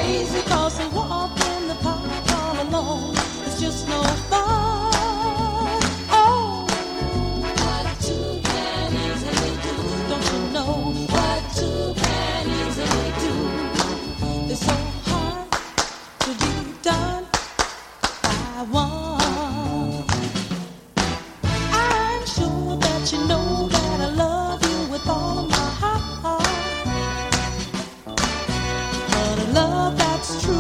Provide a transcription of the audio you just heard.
Cause to walk in the park all alone is just no fun. Oh, what two can easily do. Don't you know what two can easily do? It's so hard to be done by one. I'm sure that you know that I love you with all of my heart. But a love that's true